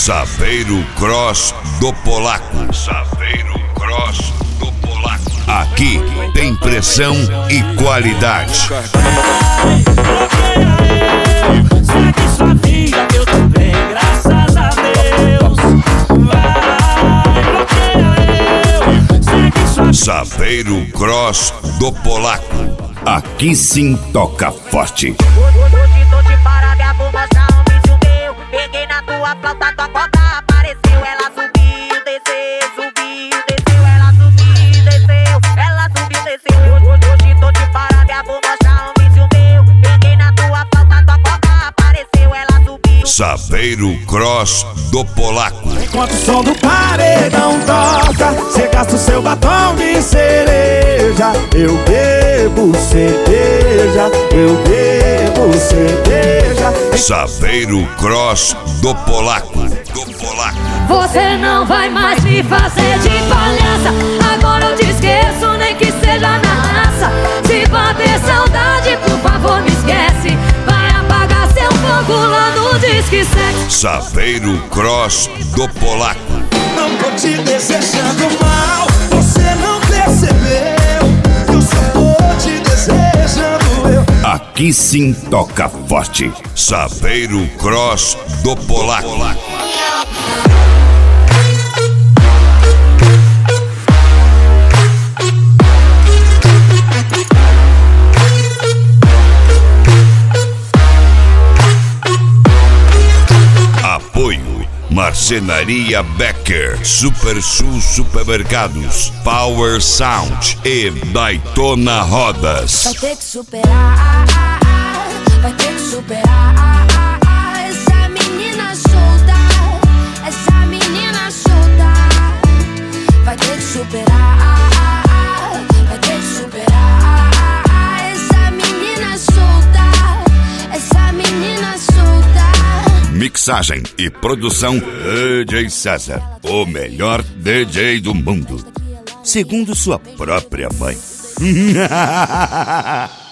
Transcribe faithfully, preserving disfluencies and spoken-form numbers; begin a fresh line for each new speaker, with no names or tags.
Saveiro Cross do Polaco. Saveiro Cross do Polaco. Aqui tem pressão e qualidade.
Segue sua vida, eu tô bem, graças a Deus. Vai, bloqueia eu. Segue sua vida.
Saveiro Cross do Polaco. Aqui sim toca forte.
Hoje tô de parada, vou mostrar um vídeo meu. Peguei na tua flauta, tua coca apareceu. Ela subiu, desceu, subiu, desceu. Ela subiu, desceu, ela subiu, desceu. Hoje tô de parada, vou mostrar um vídeo meu. Peguei na tua flauta, tua coca apareceu. Ela subiu.
Saveiro Cross do Polaco.
Enquanto o som do paredão toca, cê gasta o seu batom de cereja. Eu bebo cerveja, eu bebo cerveja.
Saveiro Cross do Polaco. Do Polaco.
Você não vai mais me fazer de palhaça. Agora eu te esqueço, nem que seja na raça. Se bater saudade, por favor me esquece. Vai apagar seu fogo lá no Disque Sexo.
Saveiro Cross do Polaco.
Não tô te desejando mal, você não percebeu. Eu só tô te desejando eu.
Aqui sim toca forte. Saveiro Cross do Polaco. Apoio Marcenaria Becker, Super Sul Supermercados, Power Sound e Daytona Rodas.
Vai ter que superar, vai ter que superar. Essa menina solta, essa menina solta. Vai ter que superar, vai ter que superar. Essa menina solta, essa menina solta.
Mixagem e produção D J César, o melhor D J do mundo, segundo sua própria mãe.